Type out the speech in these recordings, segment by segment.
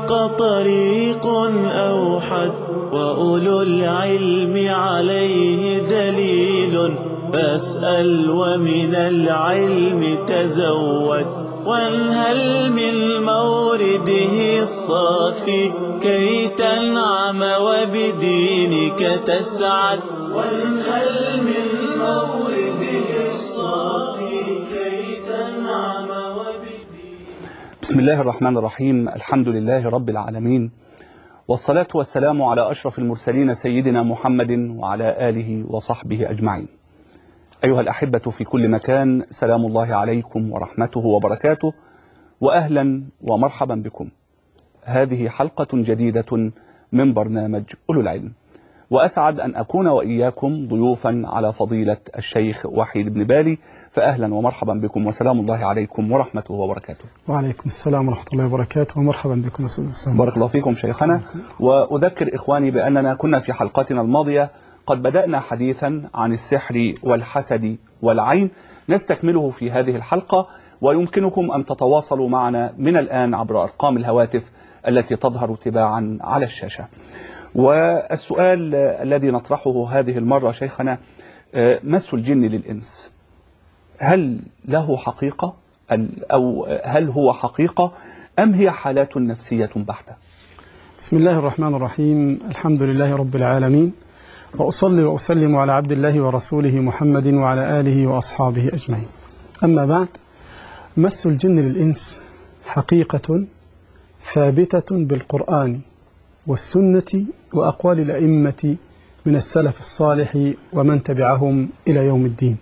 الحق طريق أوحد، وأولو العلم عليه دليل. فاسأل ومن العلم تزود، وانهل من مورده الصافي كي تنعم وبدينك تسعد. وانهل من مورده الصافي كي تنعم وبدينك. بسم الله الرحمن الرحيم. الحمد لله رب العالمين، والصلاة والسلام على أشرف المرسلين سيدنا محمد وعلى آله وصحبه أجمعين. أيها الأحبة في كل مكان، سلام الله عليكم ورحمته وبركاته، وأهلا ومرحبا بكم. هذه حلقة جديدة من برنامج أولو العلم، وأسعد أن أكون وإياكم ضيوفا على فضيلة الشيخ وحيد بن بالي. فأهلا ومرحبا بكم، وسلام الله عليكم ورحمته وبركاته. وعليكم السلام ورحمة الله وبركاته، ومرحبا بكم. بارك الله فيكم شيخنا. وأذكر إخواني بأننا كنا في حلقتنا الماضية قد بدأنا حديثا عن السحر والحسد والعين، نستكمله في هذه الحلقة، ويمكنكم أن تتواصلوا معنا من الآن عبر أرقام الهواتف التي تظهر تباعا على الشاشة. والسؤال الذي نطرحه هذه المرة شيخنا، مس الجن للإنس هل له حقيقة أو هل هو حقيقة أم هي حالات نفسية بحتة؟ بسم الله الرحمن الرحيم. الحمد لله رب العالمين، وأصلي وأسلم على عبد الله ورسوله محمد وعلى آله وأصحابه أجمعين. أما بعد، مس الجن للإنس حقيقة ثابتة بالقرآن والسنة وأقوال الأئمة من السلف الصالح ومن تبعهم إلى يوم الدين.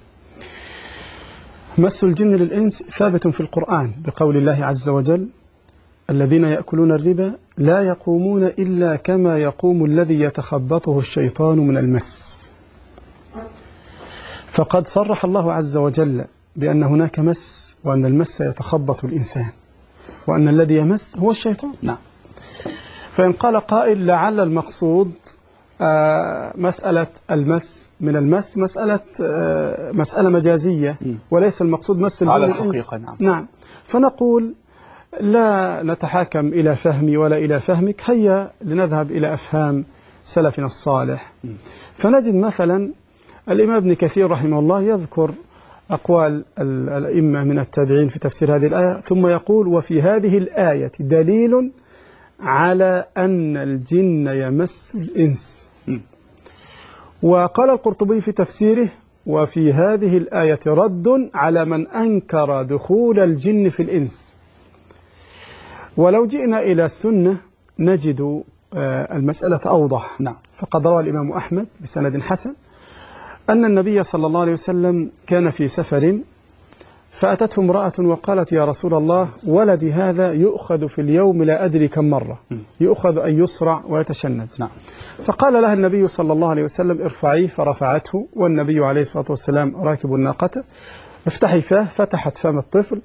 مس الجن للإنس ثابت في القرآن بقول الله عز وجل: الذين يأكلون الربا لا يقومون إلا كما يقوم الذي يتخبطه الشيطان من المس. فقد صرح الله عز وجل بأن هناك مس، وأن المس يتخبط الإنسان، وأن الذي يمس هو الشيطان. نعم. فإن قال قائل لعل المقصود مسألة المس من المس مسألة مجازية، وليس المقصود مس الجن على الإنس. الحقيقة. نعم. فنقول لا نتحاكم إلى فهمي ولا إلى فهمك، هيا لنذهب إلى أفهام سلفنا الصالح. فنجد مثلا الإمام ابن كثير رحمه الله يذكر أقوال الأئمة من التابعين في تفسير هذه الآية، ثم يقول: وفي هذه الآية دليل على أن الجن يمس الإنس. وقال القرطبي في تفسيره: وفي هذه الآية رد على من أنكر دخول الجن في الإنس. ولو جئنا إلى السنة نجد المسألة أوضح. نعم. فقد روى الإمام أحمد بسند حسن أن النبي صلى الله عليه وسلم كان في سفر، فأتته امرأة وقالت: يا رسول الله، ولدي هذا يؤخذ في اليوم لا أدري كم مرة، يؤخذ أن يسرع ويتشنج. نعم. فقال لها النبي صلى الله عليه وسلم: ارفعيه. فرفعته، والنبي عليه الصلاة والسلام راكب الناقة. افتحي فاه. فتحت فم الطفل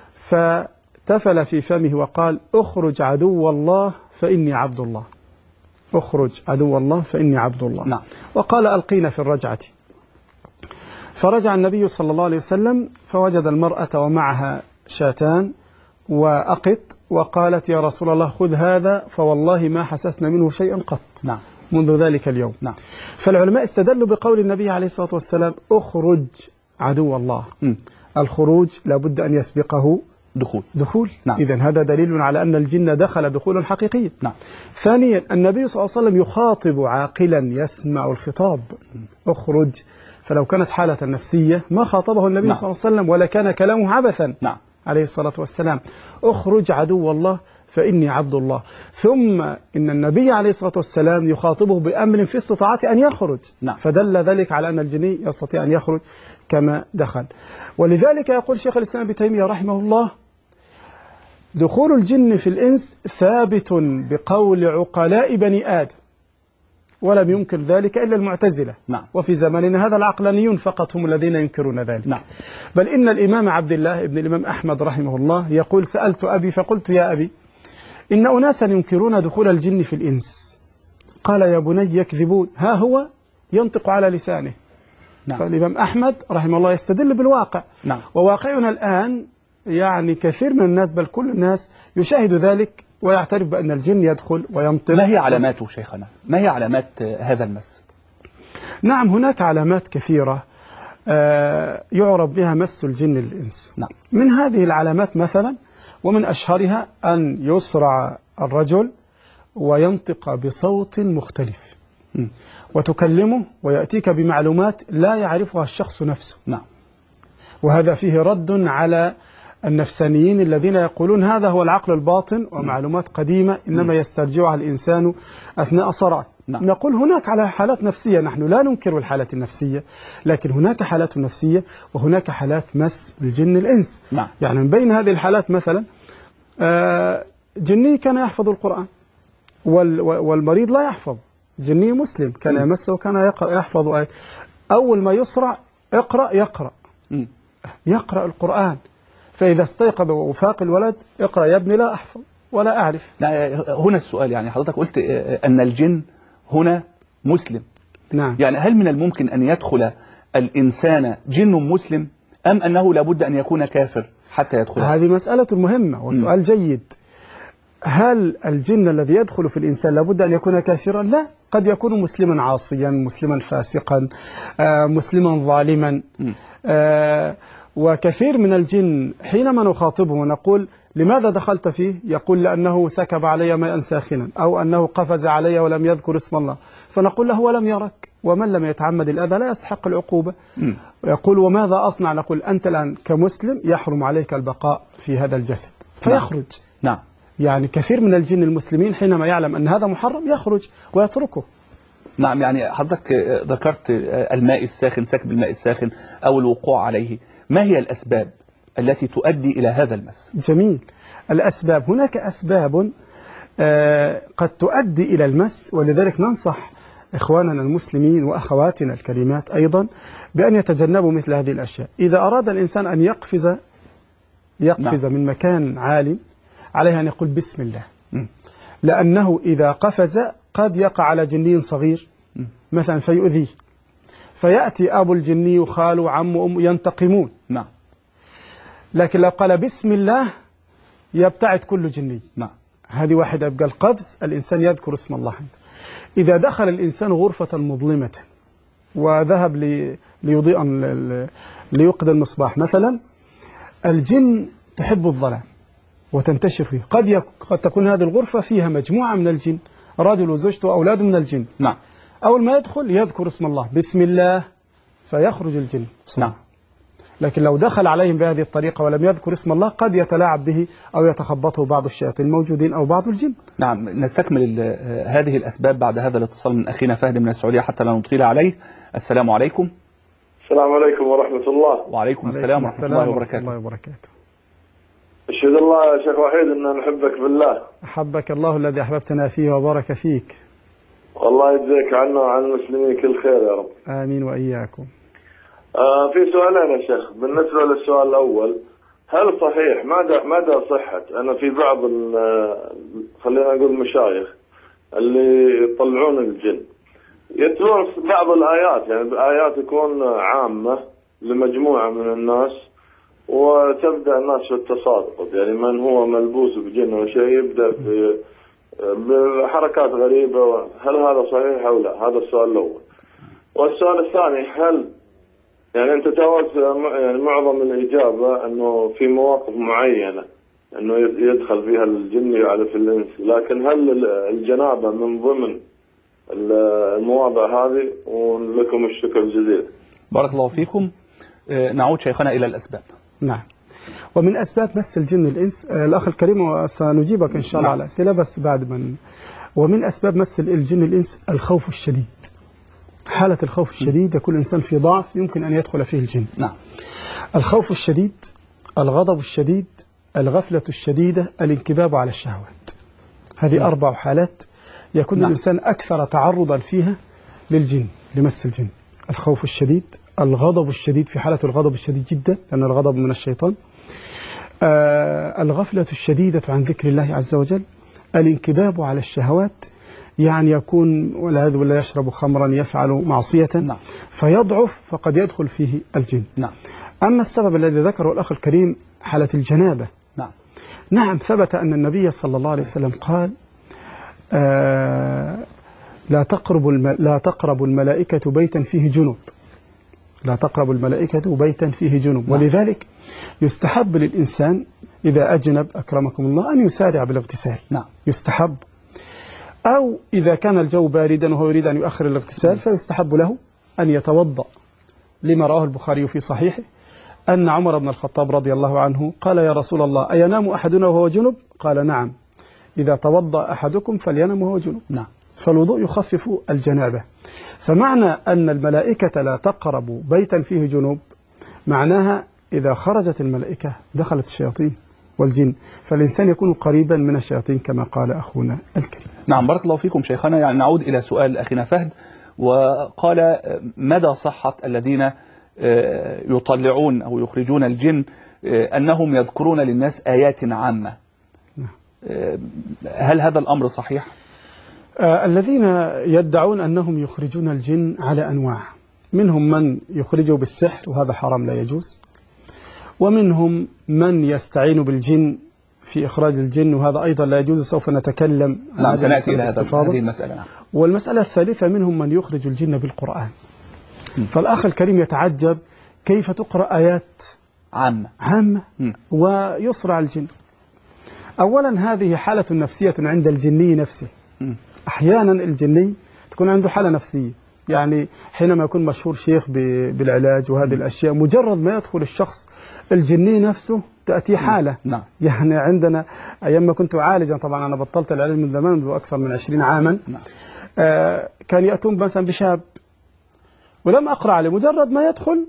فتفل في فمه وقال: اخرج عدو الله فإني عبد الله. اخرج عدو الله فإني عبد الله. نعم. وقال: ألقينا في الرجعة. فرجع النبي صلى الله عليه وسلم فوجد المرأة ومعها شاتان وأقط، وقالت: يا رسول الله، خذ هذا، فوالله ما حسسنا منه شيئا قط. نعم. منذ ذلك اليوم. نعم. فالعلماء استدلوا بقول النبي عليه الصلاة والسلام: اخرج عدو الله. الخروج لابد أن يسبقه دخول. نعم. إذن هذا دليل على أن الجن دخل دخولا حقيقيا. نعم. ثانيا، النبي صلى الله عليه وسلم يخاطب عاقلا يسمع الخطاب: اخرج. فلو كانت حالة نفسية ما خاطبه النبي نعم. صلى الله عليه وسلم، ولا كان كلامه عبثا. نعم. عليه الصلاة والسلام: اخرج عدو الله فإني عبد الله. ثم إن النبي عليه الصلاة والسلام يخاطبه بأمر في استطاعته أن يخرج. نعم. فدل ذلك على أن الجني يستطيع أن يخرج كما دخل. ولذلك يقول شيخ الإسلام ابن تيمية رحمه الله: دخول الجن في الإنس ثابت بقول عقلاء بني آدم، ولم ينكر ذلك إلا المعتزلة. نعم. وفي زماننا هذا العقلانيون فقط هم الذين ينكرون ذلك. نعم. بل إن الإمام عبد الله ابن الإمام أحمد رحمه الله يقول: سألت أبي فقلت: يا أبي، إن أناسا ينكرون دخول الجن في الإنس. قال: يا بني يكذبون، ها هو ينطق على لسانه. نعم. فالإمام أحمد رحمه الله يستدل بالواقع. نعم. وواقعنا الآن يعني كثير من الناس، بل كل الناس، يشاهد ذلك ويعترف بأن الجن يدخل ويمطر. ما هي علاماته شيخنا؟ ما هي علامات هذا المس؟ نعم، هناك علامات كثيرة يعرف بها مس الجن للإنس. نعم. من هذه العلامات مثلا ومن أشهرها أن يسرع الرجل وينطق بصوت مختلف وتكلمه ويأتيك بمعلومات لا يعرفها الشخص نفسه. نعم. وهذا فيه رد على النفسانيين الذين يقولون هذا هو العقل الباطن ومعلومات قديمة إنما يسترجعها الإنسان أثناء صرعه. نعم. نقول هناك على حالات نفسية، نحن لا ننكر الحالات النفسية، لكن هناك حالات نفسية وهناك حالات مس الجن الإنس. نعم. يعني من بين هذه الحالات مثلا جني كان يحفظ القرآن والمريض لا يحفظ، جني مسلم كان يمسه وكان يحفظ آيات، أول ما يصرع يقرأ القرآن، فإذا استيقظ وفاق الولد اقرأ يا ابني لا أحفظ ولا أعرف. هنا السؤال، يعني حضرتك قلت أن الجن هنا مسلم. نعم. يعني هل من الممكن أن يدخل الإنسان جن مسلم أم أنه لابد أن يكون كافر حتى يدخل؟ هذه مسألة مهمة وسؤال جيد. هل الجن الذي يدخل في الإنسان لابد أن يكون كافرا؟ لا، قد يكون مسلما عاصيا، مسلما فاسقا، مسلما ظالما. وكثير من الجن حينما نخاطبه ونقول لماذا دخلت فيه؟ يقول لأنه سكب علي ماء ساخنا، أو أنه قفز علي ولم يذكر اسم الله، فنقول له ولم يرك، ومن لم يتعمد الأذى لا يستحق العقوبة. ويقول وماذا أصنع؟ نقول أنت الآن كمسلم يحرم عليك البقاء في هذا الجسد فيخرج. نعم. يعني كثير من الجن المسلمين حينما يعلم أن هذا محرم يخرج ويتركه. نعم. يعني حضرتك ذكرت الماء الساخن، سكب الماء الساخن أو الوقوع عليه، ما هي الأسباب التي تؤدي إلى هذا المس؟ جميل. الأسباب، هناك أسباب قد تؤدي إلى المس، ولذلك ننصح إخواننا المسلمين وأخواتنا الكريمات أيضا بأن يتجنبوا مثل هذه الأشياء. إذا أراد الإنسان أن يقفز نعم. من مكان عالي عليه أن يقول بسم الله، لأنه إذا قفز قد يقع على جني صغير مثلا فيؤذيه، فيأتي أبو الجني وخاله وعمه وأمه ينتقمون. نعم. لكن لو قال بسم الله يبتعد كل جني. نعم. هذه واحدة. يبقى القفز الإنسان يذكر اسم الله. إذا دخل الإنسان غرفة مظلمة وذهب ليوقد المصباح مثلا، الجن تحب الظلام وتنتشر فيه، قد تكون هذه الغرفة فيها مجموعة من الجن، رجل وزوجته وأولاد من الجن. نعم. أول ما يدخل يذكر اسم الله بسم الله فيخرج الجن. نعم. لكن لو دخل عليهم بهذه الطريقة ولم يذكر اسم الله قد يتلاعب به أو يتخبطه بعض الشياطين الموجودين أو بعض الجن. نعم. نستكمل هذه الأسباب بعد هذا الاتصال من أخينا فهد من السعودية حتى لا نطيل عليه. السلام عليكم. السلام عليكم ورحمة الله. وعليكم السلام ورحمة الله وبركاته. أشهد الله يا شيخ وحيد أن نحبك بالله. أحبك الله الذي أحببتنا فيه وبارك فيك. والله يجزيك عنا وعن المسلمين كل خير يا رب. آمين وإياكم. في سؤالين يا شيخ. بالنسبة للسؤال الأول، هل صحيح مدى صحة أنا في بعض خلينا نقول مشايخ اللي يطلعون الجن يتلون بعض الآيات، يعني آيات تكون عامة لمجموعة من الناس وتبدأ الناس في التصادق، يعني من هو ملبوس بجن أو شيء يبدأ بحركات غريبة، هل هذا صحيح أو لا؟ هذا السؤال الأول. والسؤال الثاني، هل يعني أنت تجاوبت يعني معظم الإجابة أنه في مواقف معينة أنه يدخل فيها الجن يعرف الإنس، لكن هل الجنابة من ضمن المواضع هذه؟ ولكم الشكر الجزيل. بارك الله فيكم. نعود شيخنا إلى الأسباب. نعم. ومن أسباب مس الجن الإنس الأخ الكريم سنجيبك إن شاء الله على أسئلة بس بعد من. ومن أسباب مس الجن الإنس الخوف الشديد. حالة الخوف الشديد يكون الإنسان في ضعف يمكن أن يدخل فيه الجن. نعم. الخوف الشديد، الغضب الشديد، الغفلة الشديدة، الانكباب على الشهوات. هذه 4 حالات يكون الإنسان أكثر تعرضا فيها للجن، لمس الجن. الخوف الشديد، الغضب الشديد، في حالة الغضب الشديد جدا لأن الغضب من الشيطان، الغفلة الشديدة عن ذكر الله عز وجل، الانكباب على الشهوات، يعني يكون والعياذ بالله يشرب خمرا، يفعل معصية فيضعف فقد يدخل فيه الجن. نعم. أما السبب الذي ذكره الأخ الكريم حالة الجنابة. نعم. نعم، ثبت أن النبي صلى الله عليه وسلم قال لا تقرب الملائكة بيتا فيه جنب، لا تقرب الملائكة بيتا فيه جنب. ولذلك يستحب للإنسان إذا أجنب أكرمكم الله أن يسارع بالاغتسال. نعم. يستحب. أو إذا كان الجو باردا وهو يريد أن يؤخر الاغتسال فيستحب له أن يتوضأ، لما رواه البخاري في صحيحه أن عمر بن الخطاب رضي الله عنه قال: يا رسول الله، أينام أحدنا وهو جنب؟ قال: نعم، إذا توضأ أحدكم فلينم وهو جنب. نعم. فالوضوء يخفف الجنابة. فمعنى أن الملائكة لا تقرب بيتا فيه جنوب معناها إذا خرجت الملائكة دخلت الشياطين والجن، فالإنسان يكون قريبا من الشياطين كما قال أخونا الكريم. نعم، بارك الله فيكم شيخنا. يعني نعود إلى سؤال أخينا فهد، وقال: مدى صحة الذين يطلعون أو يخرجون الجن أنهم يذكرون للناس آيات عامة؟ هل هذا الأمر صحيح؟ الذين يدعون أنهم يخرجون الجن على أنواع، منهم من يخرجه بالسحر وهذا حرام لا يجوز، ومنهم من يستعين بالجن في إخراج الجن وهذا أيضا لا يجوز، سوف نتكلم عن سنأتي إلى هذه المسألة. والمسألة الثالثة منهم من يخرج الجن بالقرآن. فالأخ الكريم يتعجب كيف تقرأ آيات عامة ويصرع الجن. أولا هذه حالة نفسية عند الجني نفسه. أحيانا الجني تكون عنده حالة نفسية، يعني حينما يكون مشهور شيخ بالعلاج وهذه الأشياء، مجرد ما يدخل الشخص الجني نفسه تأتي حالة. يعني عندنا أيام ما كنت عالجا، طبعا أنا بطلت العلاج من زمان، منذ أكثر من 20 عاما. كان يأتون مثلا بشاب ولم أقرأ عليه، مجرد ما يدخل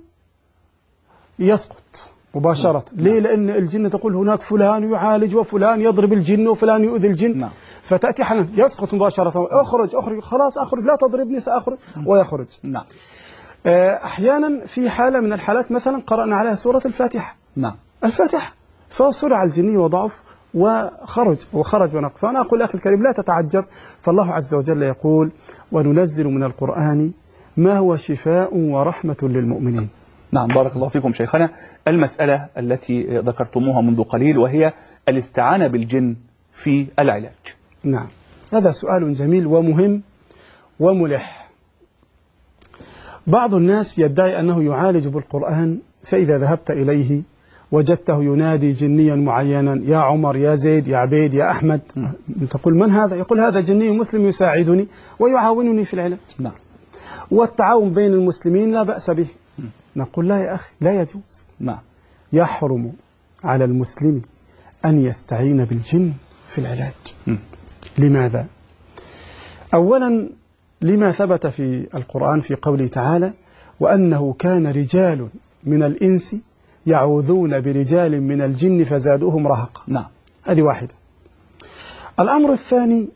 يسقط مباشرة. ليه؟ لأن الجن تقول هناك فلان يعالج وفلان يضرب الجن وفلان يؤذي الجن. فتأتي حالا يسقط مباشرة: اخرج اخرج، خلاص اخرج، لا تضربني سأخرج، ويخرج. أحيانا في حالة من الحالات مثلا قرأنا عليها سورة الفاتحة، الفاتحة، فصرع الجني وضعف وخرج ونقف. فأنا أقول أخي الكريم لا تتعجب، فالله عز وجل يقول: وننزل من القرآن ما هو شفاء ورحمة للمؤمنين. نعم، بارك الله فيكم شيخنا. المسألة التي ذكرتموها منذ قليل وهي الاستعانة بالجن في العلاج. نعم، هذا سؤال جميل ومهم وملح. بعض الناس يدعي أنه يعالج بالقرآن، فإذا ذهبت إليه وجدته ينادي جنيا معينا: يا عمر، يا زيد، يا عبيد، يا أحمد. تقول: من هذا؟ يقول: هذا جني مسلم يساعدني ويعاونني في العلاج. والتعاون بين المسلمين لا بأس به. نقول: لا يا أخي، لا يجوز. يحرم على المسلم أن يستعين بالجن في العلاج. لماذا؟ أولا لما ثبت في القرآن في قوله تعالى: وأنه كان رجال من الإنس يعوذون برجال من الجن فزادوهم رهقا. هذه واحدة. الأمر الثاني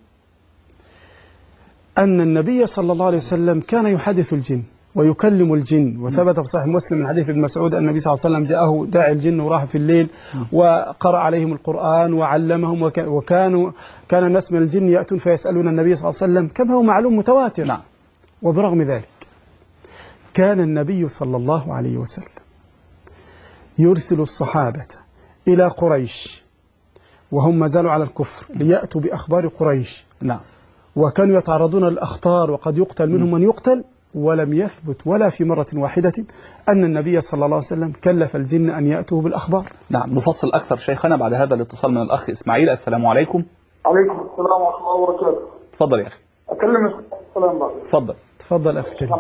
أن النبي صلى الله عليه وسلم كان يحدث الجن ويكلم الجن، وثبت في صحيح مسلم من حديث ابن مسعود أن النبي صلى الله عليه وسلم جاءه داعي الجن وراح في الليل وقرأ عليهم القرآن وعلمهم، كان الناس من الجن يأتون فيسألون النبي صلى الله عليه وسلم كما هو معلوم متواتر. وبرغم ذلك كان النبي صلى الله عليه وسلم يرسل الصحابة إلى قريش وهم ما زالوا على الكفر ليأتوا بأخبار قريش. وكانوا يتعرضون للأخطار وقد يقتل منهم من يقتل، ولم يثبت ولا في مرة واحدة أن النبي صلى الله عليه وسلم كلف الجن أن يأتوا بالأخبار. نفصل أكثر شيخنا بعد هذا الاتصال من الأخ إسماعيل. السلام عليكم. عليكم السلام ورحمة الله وبركاته. تفضل يا أخي. أكلم السلام بعد. تفضل أخي الكريم.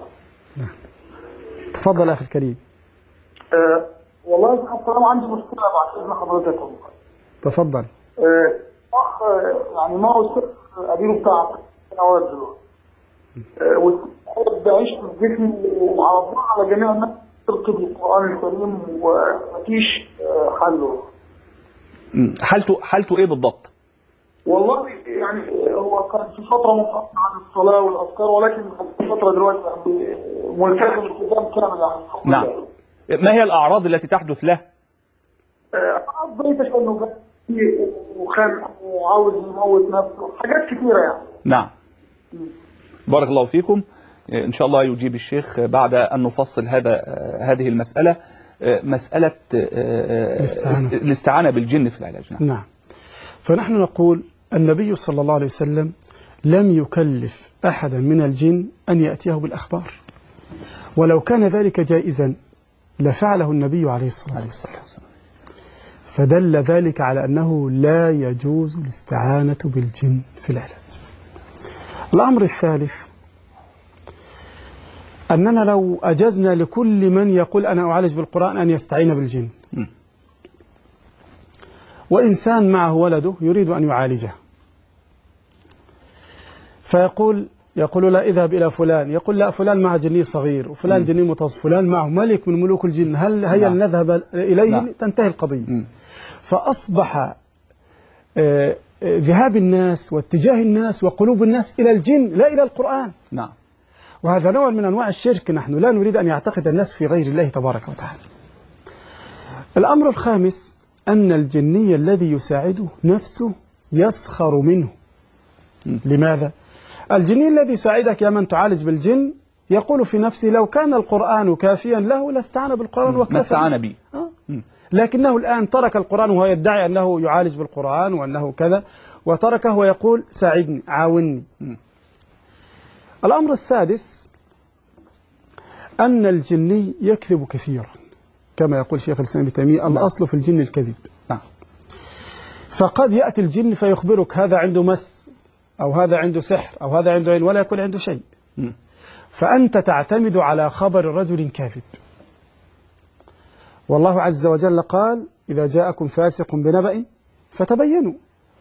تفضل أخي الكريم. والله السلام، عندي مشكلة بعد إذن حضرتكم. تفضل. أخ يعني ما هو الشيخ أديله بتاع سنوات دلوقتي، والسيد عيش في الجسم وعرضناه على جميع الناس تلقي بالقرآن الكريم ومفيش حله. حالته إيه بالضبط؟ والله يعني هو كان في فترة منقطعة عن الصلاة والأذكار، ولكن في فترة دلوقتي ملتزم التزام كامل يعني. ما هي الأعراض التي تحدث له؟ أعراض زي تشنجات وخنق وعاوز يموت نفسه، حاجات كثيرة يعني. بارك الله فيكم. إن شاء الله يجيب الشيخ بعد أن نفصل هذه المسألة. مسألة الاستعانة بالجن في العلاج. نعم. فنحن نقول النبي صلى الله عليه وسلم لم يكلف أحدا من الجن أن يأتيه بالأخبار، ولو كان ذلك جائزا لفعله النبي عليه الصلاة والسلام، فدل ذلك على أنه لا يجوز الاستعانة بالجن في العلاج. الأمر الثالث أننا لو أجزنا لكل من يقول أنا أعالج بالقرآن أن يستعين بالجن، وإنسان معه ولده يريد أن يعالجه فيقول لا اذهب إلى فلان، يقول لا فلان مع جني صغير وفلان جني متوسط، فلان معه ملك من ملوك الجن، هل هيا نذهب إليه؟ تنتهي القضية. فأصبح ذهاب الناس واتجاه الناس وقلوب الناس إلى الجن لا إلى القرآن. نعم. وهذا نوع من أنواع الشرك، نحن لا نريد أن يعتقد الناس في غير الله تبارك وتعالى. الأمر الخامس أن الجني الذي يساعده نفسه يسخر منه. لماذا؟ الجني الذي يساعدك يا من تعالج بالجن يقول في نفسه لو كان القرآن كافيا له لاستعان بالقرآن وكفى، ما استعان به. لكنه الآن ترك القرآن وهو يدعي أنه يعالج بالقرآن وأنه كذا، وتركه ويقول ساعدني عاوني. الأمر السادس أن الجني يكذب كثيرا، كما يقول شيخ الإسلام ابن تيمية الأصل في الجن الكذب. فقد يأتي الجن فيخبرك هذا عنده مس أو هذا عنده سحر أو هذا عنده عين ولا يكون عنده شيء، فأنت تعتمد على خبر رجل كاذب. والله عز وجل قال إذا جاءكم فاسق بنبأ فتبينوا.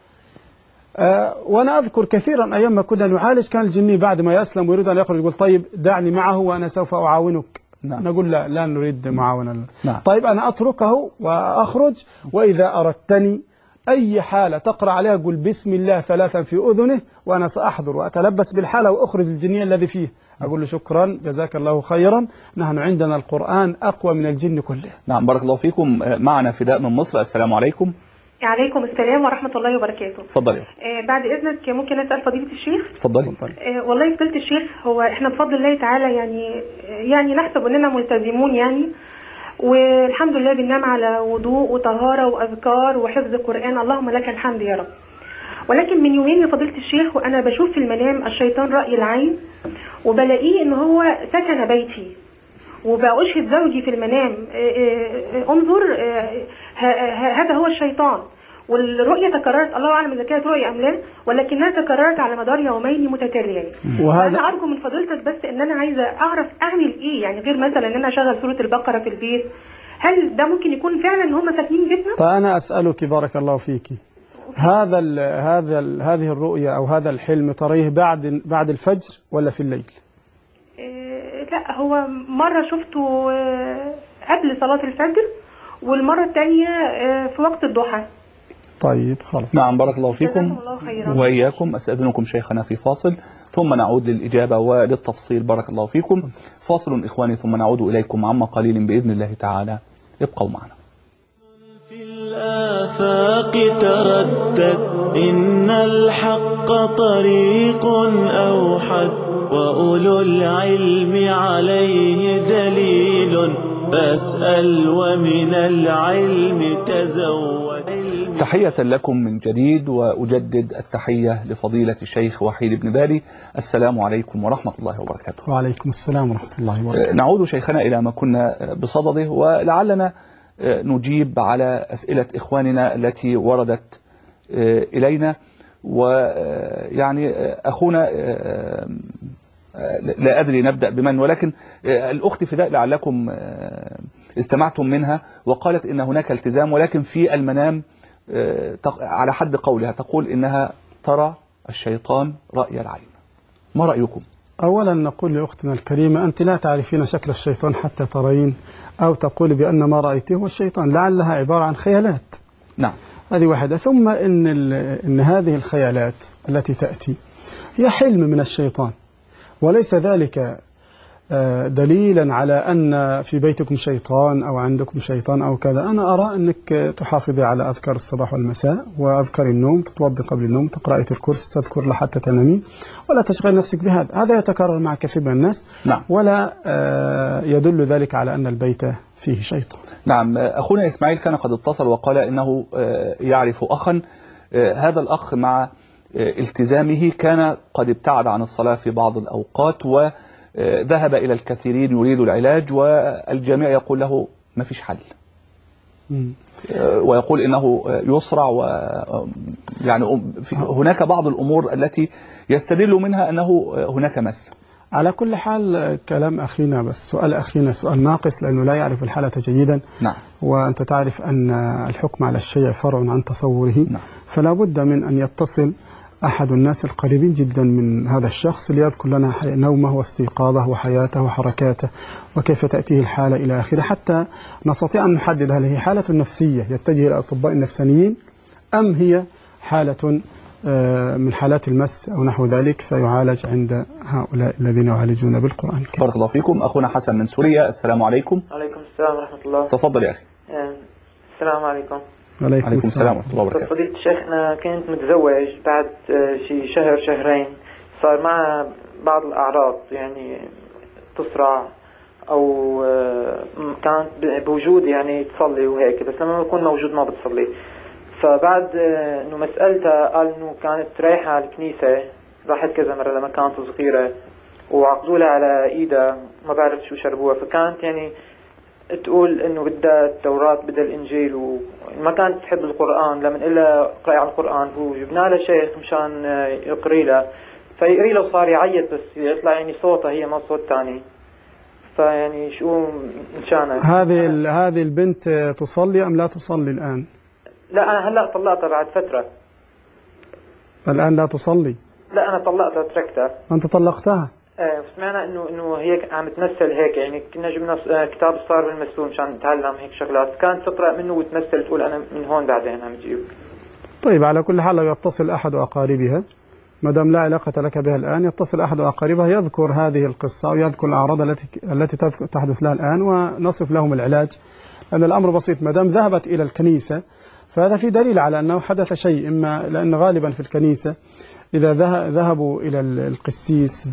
وأنا أذكر كثيرا أيام ما كنا نعالج كان الجني بعد ما يسلم ويريد أن يخرج يقول طيب دعني معه وأنا سوف أعاونك. نقول لا نريد معاونة. طيب أنا أتركه وأخرج، وإذا أردتني أي حالة تقرأ عليها قل بسم الله 3 في أذنه وأنا سأحضر وأتلبس بالحالة وأخرج الجنية الذي فيه. أقول له شكرا جزاك الله خيرا، نحن عندنا القرآن أقوى من الجن كله. نعم بارك الله فيكم. معنا فداء من مصر. السلام عليكم. عليكم السلام ورحمة الله وبركاته. تفضلي. بعد إذنك ممكن أسأل فضيلة الشيخ؟ تفضلي. والله فضيلة الشيخ، هو إحنا بفضل الله تعالى يعني نحسب أننا ملتزمون يعني، والحمد لله بننام على وضوء وطهارة وأذكار وحفظ قرآن، اللهم لك الحمد يا رب. ولكن من يومين يا فضيلة الشيخ وأنا بشوف في المنام الشيطان رأي العين، وبلاقيه إن هو سكن بيتي، وبأشهد زوجي في المنام انظر هذا هو الشيطان، والرؤية تكررت، الله أعلم إذا كانت رؤية أم لا، ولكنها تكررت على مدار يومين متتاليين. وأنا أرجو من فضيلتك بس إن أنا عايزة أعرف أعمل إيه، يعني غير مثلا إن أنا أشغل سورة البقرة في البيت، هل ده ممكن يكون فعلا إن هم ساكنين بيتنا؟ فأنا أسألك بارك الله فيك، هذه الرؤية أو هذا الحلم تريه بعد الفجر ولا في الليل؟ لا، هو مرة شفته قبل صلاة الفجر، والمرة الثانية في وقت الضحى. طيب خلاص. نعم بارك الله فيكم وإياكم. أستأذنكم شيخنا في فاصل ثم نعود للإجابة وللتفصيل. بارك الله فيكم. فاصل إخواني ثم نعود إليكم عما قليل بإذن الله تعالى. ابقوا معنا. في الآفاق تردد إن الحق طريق أوحد، وأولو العلم عليه دليل، فاسأل ومن العلم تزود. تحية لكم من جديد، وأجدد التحية لفضيلة الشيخ وحيد بن بالي. السلام عليكم ورحمة الله وبركاته. وعليكم السلام ورحمة الله وبركاته. نعود شيخنا إلى ما كنا بصدده، ولعلنا نجيب على أسئلة إخواننا التي وردت إلينا. ويعني أخونا لا أدري نبدأ بمن، ولكن الأخت فداء لعلكم استمعتم منها، وقالت إن هناك التزام، ولكن في المنام على حد قولها تقول إنها ترى الشيطان رأي العين. ما رأيكم؟ أولا نقول لأختنا الكريمة أنت لا تعرفين شكل الشيطان حتى ترين، أو تقول بأن ما رأيته هو الشيطان، لعلها عبارة عن خيالات. نعم. هذه واحدة. ثم إن هذه الخيالات التي تأتي هي حلم من الشيطان، وليس ذلك دليلا على أن في بيتكم شيطان أو عندكم شيطان أو كذا، أنا أرى أنك تحافظي على أذكار الصباح والمساء وأذكار النوم، تتوضي قبل النوم، تقرأ آية الكرسي، تذكر لحتى تنامين، ولا تشغل نفسك بهذا. هذا يتكرر مع كثير من الناس. نعم. ولا يدل ذلك على أن البيت فيه شيطان. نعم. أخونا إسماعيل كان قد اتصل وقال إنه يعرف أخا، هذا الأخ مع التزامه كان قد ابتعد عن الصلاة في بعض الأوقات وذهب إلى الكثيرين يريد العلاج، والجميع يقول له ما فيش حل، ويقول إنه يسرع، يعني هناك بعض الأمور التي يستدل منها أنه هناك مس. على كل حال كلام أخينا، بس سؤال أخينا سؤال ناقص لأنه لا يعرف الحالة جيدا. نعم. وأنت تعرف أن الحكم على الشيء فرع عن تصوره. نعم. فلا بد من أن يتصل أحد الناس القريبين جدا من هذا الشخص ليذكر لنا نومه واستيقاظه وحياته وحركاته وكيف تأتيه الحالة إلى آخره، حتى نستطيع أن نحدد هل هي حالة نفسية يتجه إلى الأطباء النفسانيين أم هي حالة من حالات المس أو نحو ذلك فيعالج عند هؤلاء الذين يعالجون بالقرآن الكريم. بارك الله فيكم. أخونا حسن من سوريا، السلام عليكم. عليكم السلام ورحمة الله. تفضل يا أخي. السلام عليكم. عليكم السلام ورحمة الله وبركاته. فضيلة الشيخ، أنا كنت متزوج بعد شي شهر شهرين صار مع بعض الأعراض، يعني تصرع أو كانت بوجودي يعني تصلي وهيك، بس لما بكون موجود ما بتصلي. فبعد إنه مسألتها قال إنه كانت رايحة على الكنيسة، راحت كذا مرة لما كانت صغيرة وعقدوا لها على إيدها ما بعرف شو شربوها، فكانت يعني تقول إنه بدها التوراة بدها الإنجيل وما كانت تحب القرآن. لما إلا قرأي على القرآن وجبنا لها شيخ مشان يقري لها، فيقري له وصار يعيط بس يطلع يعني صوتها هي ما صوت تاني. فيعني شو مشانها؟ هذه البنت تصلي أم لا تصلي الآن؟ لا أنا هلأ طلقتها بعد فترة. الآن لا تصلي؟ لا أنا طلقتها تركتها. أنت طلقتها؟ سمعنا إنه هي عم تمثل هيك، يعني كنا جبنا كتاب الصار بالمسلوم مشان نتعلم هيك شغلات، كانت تقرأ منه وتمثل تقول أنا من هون بعدين عم تجيب. طيب على كل حال لو يتصل أحد أقاربها ما دام لا علاقة لك بها الآن، يتصل أحد أقاربها يذكر هذه القصة ويذكر الأعراض التي تحدث لها الآن ونصف لهم العلاج، لأن الأمر بسيط. ما دام ذهبت إلى الكنيسة فهذا في دليل على أنه حدث شيء، إما لأن غالبا في الكنيسة إذا ذهبوا إلى القسيس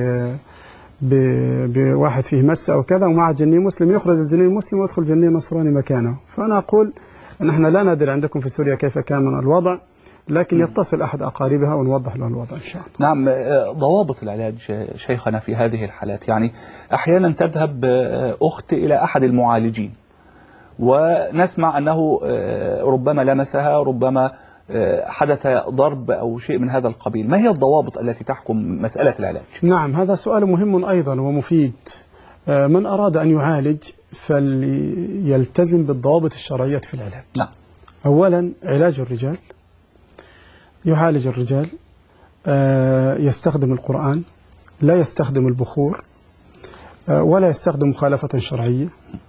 بواحد فيه مس أو كذا ومع جنين مسلم، يخرج الجنين المسلم ويدخل جنين نصراني مكانه. فأنا أقول نحن لا ندري عندكم في سوريا كيف كان الوضع، لكن يتصل أحد أقاربها ونوضح له الوضع إن شاء الله. نعم. ضوابط العلاج شيخنا في هذه الحالات، يعني أحيانا تذهب أخت إلى أحد المعالجين ونسمع أنه ربما لمسها، ربما حدث ضرب أو شيء من هذا القبيل. ما هي الضوابط التي تحكم مسألة العلاج؟ نعم هذا سؤال مهم أيضا ومفيد. من أراد أن يعالج فليلتزم بالضوابط الشرعية في العلاج. نعم. أولا علاج الرجال، يعالج الرجال، يستخدم القرآن، لا يستخدم البخور ولا يستخدم مخالفة شرعية.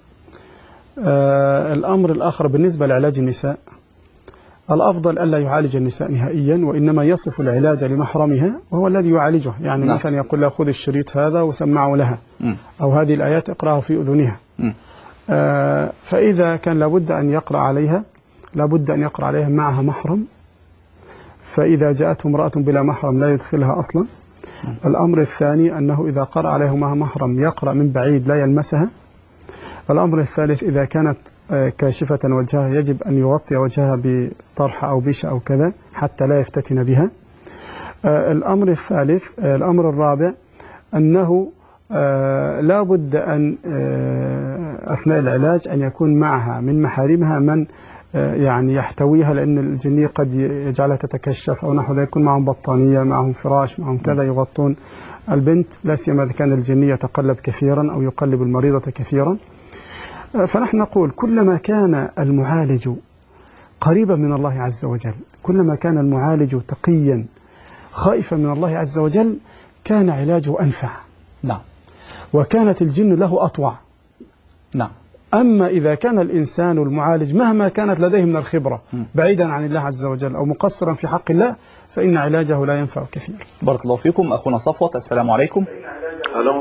الأمر الآخر بالنسبة لعلاج النساء، الأفضل ألا يعالج النساء نهائيا، وإنما يصف العلاج لمحرمها وهو الذي يعالجها. يعني نعم. مثلا يقول لها خذ الشريط هذا وسمعه لها، أو هذه الآيات اقرأه في أذنها. فإذا كان لابد أن يقرأ عليها، لابد أن يقرأ عليها معها محرم، فإذا جاءته امرأة بلا محرم لا يدخلها أصلا. الأمر الثاني أنه إذا قرأ عليها معها محرم يقرأ من بعيد لا يلمسها. الأمر الثالث إذا كانت كاشفة وجهها يجب أن يغطي وجهها بطرحة أو بيشة أو كذا حتى لا يفتتن بها. الأمر الثالث، الأمر الرابع أنه لا بد أن أثناء العلاج أن يكون معها من محارمها من يعني يحتويها، لأن الجنية قد يجعلها تتكشف أو نحو ذلك، يكون معهم بطانية، معهم فراش، معهم كذا يغطون البنت، لا سيما إذا كان الجنية يتقلب كثيرا أو يقلب المريضة كثيرا. فنحن نقول كلما كان المعالج قريبا من الله عز وجل، كلما كان المعالج تقيا خائفا من الله عز وجل، كان علاجه أنفع. نعم. وكانت الجن له أطوع. نعم. أما إذا كان الإنسان المعالج مهما كانت لديه من الخبرة بعيدا عن الله عز وجل أو مقصرا في حق الله، فإن علاجه لا ينفع كثير. بارك الله فيكم. أخونا صفوت، السلام عليكم. الو.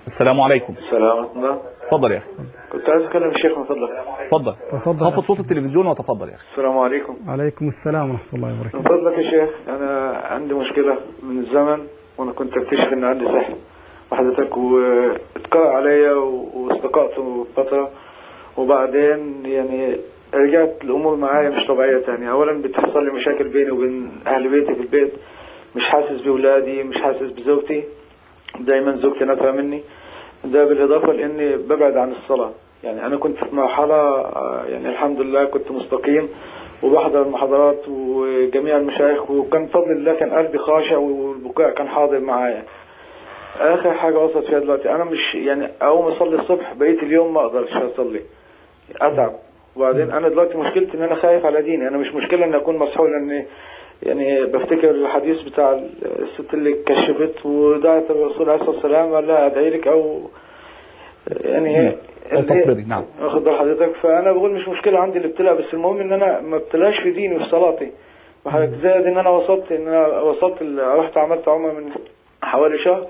السلام عليكم. السلام عليكم. اتفضل يا اخي. كنت عايز اكلم الشيخ من فضلك. اتفضل. خفض صوت التلفزيون وتفضل يا اخي. السلام عليكم. عليكم السلام ورحمة الله وبركاته. من فضلك يا شيخ، انا عندي مشكله من الزمن، وانا كنت اكتشف ان عندي سحر وحضرتك، واتقرأ عليا واستقأت فتره، وبعدين يعني رجعت الامور معايا مش طبيعيه تاني. اولا بتحصل لي مشاكل بيني وبين اهل بيتي في البيت، مش حاسس باولادي، مش حاسس بزوجتي، دايما زوجتي نافعه مني. ده بالاضافه لاني ببعد عن الصلاه. يعني انا كنت في مرحله يعني الحمد لله كنت مستقيم وبحضر المحاضرات وجميع المشايخ، وكان بفضل الله كان قلبي خاشع والبكاء كان حاضر معايا. اخر حاجه وصلت فيها دلوقتي انا مش يعني اقوم اصلي الصبح بقيت اليوم ما اقدرش اصلي، اتعب. وبعدين انا دلوقتي مشكلتي ان انا خايف على ديني. انا مش مشكله ان اكون مسحول، لان يعني بفتكر الحديث بتاع الست اللي كشفت ودعت الرسول عليه الصلاه والسلام قال لها ادعي لك او يعني تصبري. نعم. واخد بال حضرتك. فانا بقول مش مشكله عندي الابتلاء، بس المهم ان انا ما ابتلاش في ديني وفي صلاتي. زائد ان انا وصلت رحت عملت عمره من حوالي شهر.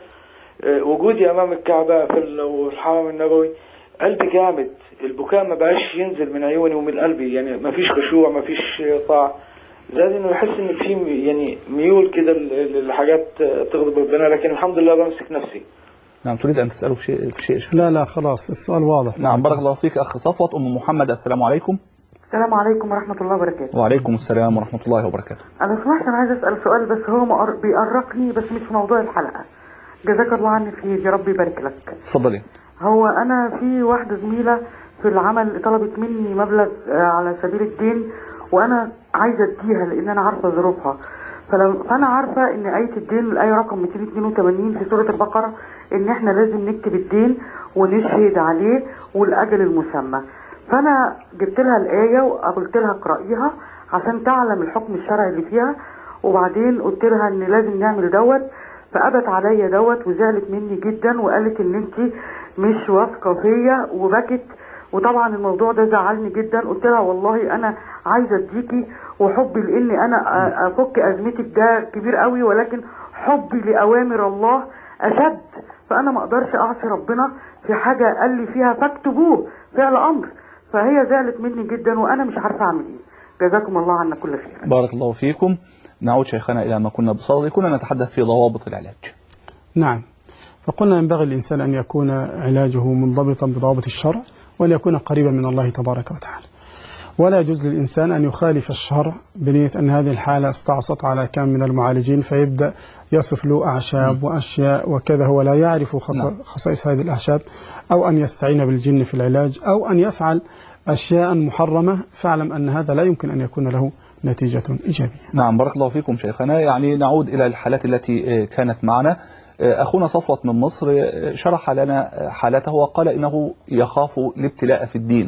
وجودي امام الكعبه في الحرم النبوي قلبي جامد، البكاء ما بقاش ينزل من عيوني ومن قلبي، يعني ما فيش خشوع، ما فيش طاعه. زائد انه بحس ان في يعني ميول كده لحاجات تغضب ربنا، لكن الحمد لله بمسك نفسي. نعم. تريد أن تسأله في شيء؟ لا خلاص السؤال واضح. نعم. بارك الله فيك أخ صفوت. أم محمد السلام عليكم. السلام عليكم ورحمة الله وبركاته. وعليكم السلام ورحمة الله وبركاته. أنا سمحت، أنا عايز أسأل سؤال بس هو بيقرقني، بس مش في موضوع الحلقة. جزاك الله عني خير، يا رب يبارك لك. اتفضلي. هو أنا في واحدة زميلة في العمل طلبت مني مبلغ على سبيل الدين، وأنا عايزة أديها لأن أنا عارفة ظروفها. فأنا عارفة إن آية الدين الآية رقم 282 في سورة البقرة إن إحنا لازم نكتب الدين ونشهد عليه والأجل المسمى. فأنا جبت لها الآية وقلت لها اقرأيها عشان تعلم الحكم الشرعي اللي فيها، وبعدين قلت لها إن لازم نعمل دوت. فأبت عليا وزعلت مني جدا وقالت إن أنت مش واثقة فيا وبكت، وطبعا الموضوع ده زعلني جدا. قلت لها والله أنا عايزة أديكي، وحبي لإني أنا أفك أزمتك ده كبير قوي، ولكن حبي لأوامر الله أشد، فأنا ما أقدرش أعصي ربنا في حاجة قال لي فيها فاكتبوه فعل أمر. فهي زعلت مني جدا وأنا مش عارفة أعمل إيه. جزاكم الله عنا كل خير. بارك الله فيكم. نعود شيخنا إلى ما كنا بصدد، كنا نتحدث في ضوابط العلاج. نعم. فقلنا ينبغي الإنسان أن يكون علاجه منضبطا بضوابط الشرع، وأن يكون قريبا من الله تبارك وتعالى. ولا يجوز للإنسان أن يخالف الشرع بنية أن هذه الحالة استعصت على كم من المعالجين فيبدأ يصف له أعشاب وأشياء وكذا، هو لا يعرف خصائص هذه الأعشاب، أو أن يستعين بالجن في العلاج، أو أن يفعل أشياء محرمة، فاعلم أن هذا لا يمكن أن يكون له نتيجة إيجابية. نعم. بارك الله فيكم شيخنا. يعني نعود إلى الحالات التي كانت معنا. أخونا صفوت من مصر شرح لنا حالته وقال إنه يخاف الابتلاء في الدين.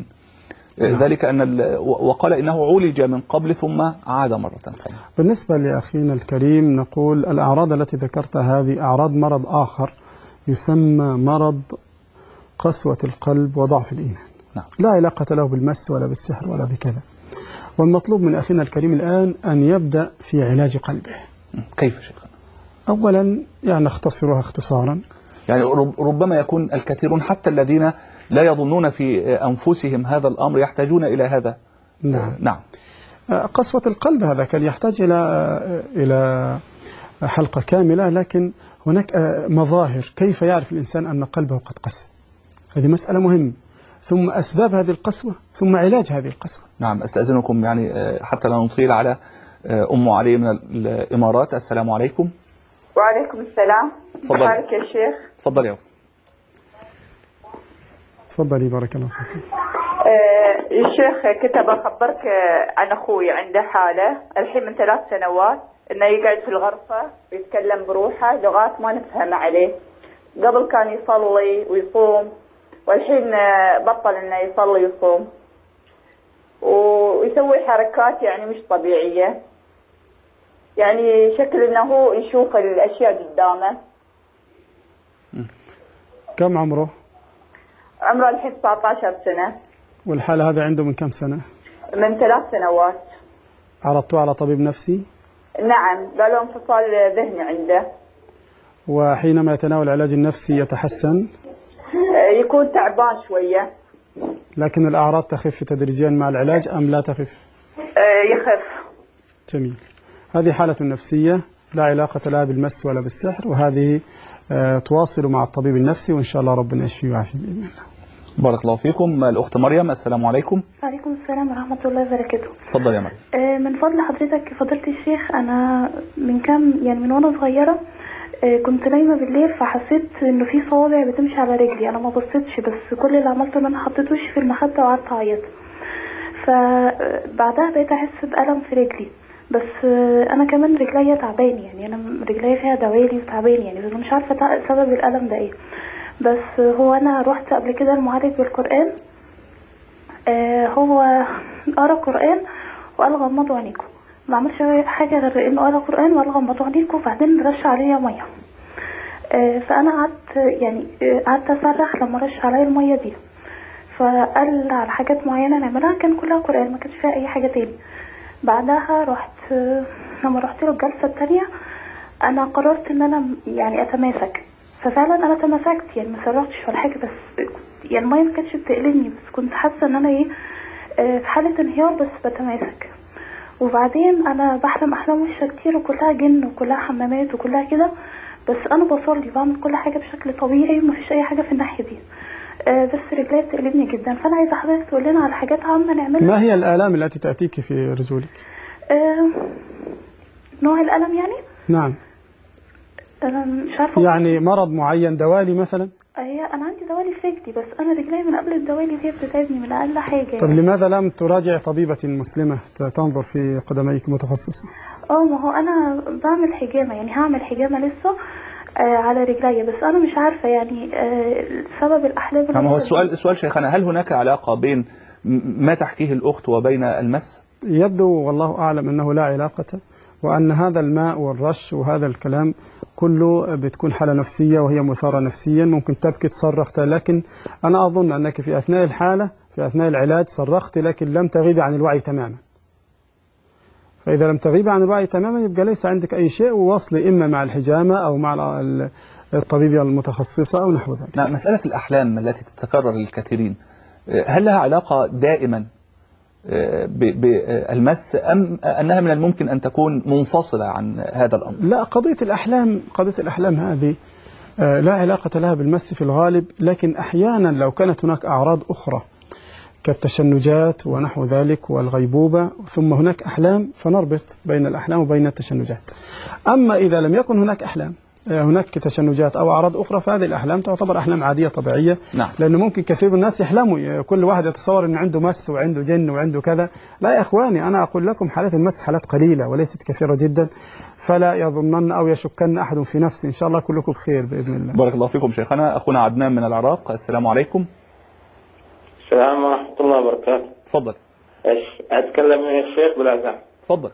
ذلك أن وقال إنه عولج من قبل ثم عاد مرة ثانية. بالنسبة لأخينا الكريم نقول الأعراض التي ذكرتها هذه أعراض مرض آخر يسمى مرض قسوة القلب وضعف الإيمان. نعم. لا علاقة له بالمس ولا بالسحر ولا بكذا. والمطلوب من أخينا الكريم الآن أن يبدأ في علاج قلبه. كيف شيخنا؟ أولا يعني نختصرها اختصارا، يعني ربما يكون الكثيرون حتى الذين لا يظنون في أنفسهم هذا الأمر يحتاجون إلى هذا. نعم. قسوة القلب هذا كان يحتاج إلى حلقة كاملة، لكن هناك مظاهر كيف يعرف الإنسان أن قلبه قد قسى. هذه مسألة مهمة، ثم أسباب هذه القسوة، ثم علاج هذه القسوة. نعم. أستأذنكم يعني حتى لا نطيل على أم علي من الإمارات. السلام عليكم. وعليكم السلام. تفضل. بارك يا شيخ. تفضل يا أخي. تفضلي بارك الله فيك. الشيخ كنت بخبرك عن أخوي عنده حالة الحين من 3 سنوات إنه يقعد في الغرفة ويتكلم بروحه لغاية ما نفهم عليه. قبل كان يصلي ويصوم، والحين بطل إنه يصلي ويصوم، ويسوي حركات يعني مش طبيعية، يعني شكل إنه هو يشوف الأشياء قدامه. كم عمره؟ عمره الحين 19 سنة. والحالة هذا عنده من كم سنة؟ من 3 سنوات. عرضتوه على طبيب نفسي؟ نعم، قالوا انفصال ذهني عنده. وحينما يتناول العلاج النفسي يتحسن؟ يكون تعبان شوية. لكن الأعراض تخف تدريجيا مع العلاج أم لا تخف؟ يخف. جميل. هذه حالة نفسية لا علاقة لها بالمس ولا بالسحر، وهذه تواصل مع الطبيب النفسي وإن شاء الله ربنا يشفيه ويعافيه بإذن الله. بارك الله فيكم. الأخت مريم، السلام عليكم. وعليكم السلام ورحمة الله وبركاته. تفضل يا مريم. من فضل حضرتك فضيلة الشيخ، أنا من وأنا صغيرة كنت نايمة بالليل، فحسيت إنه في صوابع بتمشي على رجلي. أنا ما بصيتش، بس كل اللي عملته إن أنا حطيت وشي في المخدة وقعدت أعيط. فبعدها بقيت أحس بألم في رجلي، بس أنا كمان رجليا تعبان، يعني أنا رجليا فيها دوالي وتعبان، يعني بس مش عارفة سبب الألم ده إيه. بس هو أنا رحت قبل كده المعالج بالقرآن، هو قرأ قرآن وقال غمضوا عينيكم، ما عملش حاجة غير إنه قرأ قرآن وقال غمضوا عينيكم، وبعدين رش عليا مية. فأنا قعدت أصرخ لما رش عليا المية دي، فقال على حاجات معينة نعملها، كان كلها قرآن ما كانش فيها أي حاجة تاني. بعدها لما رحت له الجلسة التانية أنا قررت إن أنا أتماسك، ففعلا أنا تماسكت، ما سرعتش ولا حاجة، بس المية ما كانتش بتقلني، بس كنت حاسة إن أنا في حالة انهيار، بس بتماسك. وبعدين أنا بحلم أحلام وحشة كتير، وكلها جن وكلها حمامات وكلها كده، بس أنا بصلي بعمل كل حاجة بشكل طبيعي ومفيش أي حاجة في الناحية دي، بس رجلي بتقلبني جدا. فأنا عايزة حضرتك تقول لنا على حاجات عامة نعملها. ما هي الآلام التي تأتيك في رجولك؟ نوع الألم يعني؟ نعم. أنا مش عارفة. يعني مرض معين، دوالي مثلا؟ أنا عندي دوالي في رجلي، بس أنا رجلي من قبل الدوالي دي بتتعبني من أقل حاجة. طب لماذا لم تراجع طبيبة مسلمة تنظر في قدميك متخصصة؟ ما هو أنا بعمل حجامة، هعمل حجامة لسه على رجلي، بس أنا مش عارفة سبب الأحلام. هو السؤال شيخنا، هل هناك علاقة بين ما تحكيه الأخت وبين المس؟ يبدو والله أعلم أنه لا علاقة، وأن هذا الماء والرش وهذا الكلام كله بتكون حالة نفسية، وهي مثارة نفسيا، ممكن تبكي تصرخت، لكن أنا أظن أنك في أثناء الحالة في أثناء العلاج صرخت، لكن لم تغيبي عن الوعي تماما. فإذا لم تغيبي عن الوعي تماما يبقى ليس عندك أي شيء، ووصلي إما مع الحجامة أو مع الطبيبة المتخصصة أو نحو ذلك. مسألة الأحلام التي تتكرر للكثيرين، هل لها علاقة دائما بالمس، أم أنها من الممكن أن تكون منفصلة عن هذا الأمر؟ لا، قضية الأحلام هذه لا علاقة لها بالمس في الغالب، لكن أحيانا لو كانت هناك أعراض أخرى كالتشنجات ونحو ذلك والغيبوبة، ثم هناك أحلام، فنربط بين الأحلام وبين التشنجات. أما إذا لم يكن هناك أحلام، هناك تشنجات أو أعراض أخرى، فهذه الأحلام تعتبر أحلام عادية طبيعية. نعم. لأنه ممكن كثير من الناس يحلموا، كل واحد يتصور أنه عنده مس وعنده جن وعنده كذا. لا يا إخواني، أنا أقول لكم حالات المس حالات قليلة وليست كثيرة جدا، فلا يظنن أو يشكن أحد في نفسه. إن شاء الله كلكم بخير بإذن الله. بارك الله فيكم شيخنا. أخونا عدنان من العراق، السلام عليكم. السلام ورحمة الله وبركاته. تفضل. أتكلم يا الشيخ بالأذان. تفضل.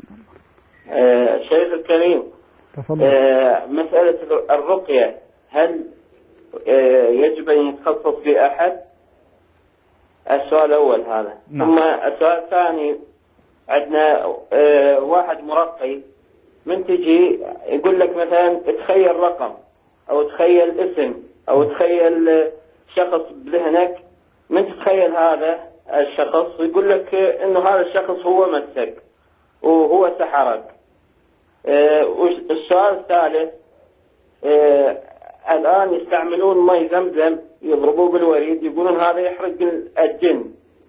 الشيخ الكريم، تفضل. مسألة الرقية، هل يجب أن يتخصص في أحد؟ السؤال الأول هذا. نعم. ثم السؤال الثاني، عندنا واحد مرقي من تجي يقول لك مثلا تخيل رقم أو تخيل اسم أو تخيل شخص بذهنك، من تتخيل هذا الشخص ويقول لك إنه هذا الشخص هو مسك وهو سحرك. والسؤال الثالث، الآن يستعملون مي زمزم يضربوه بالوريد، يقولون هذا يحرق الجن،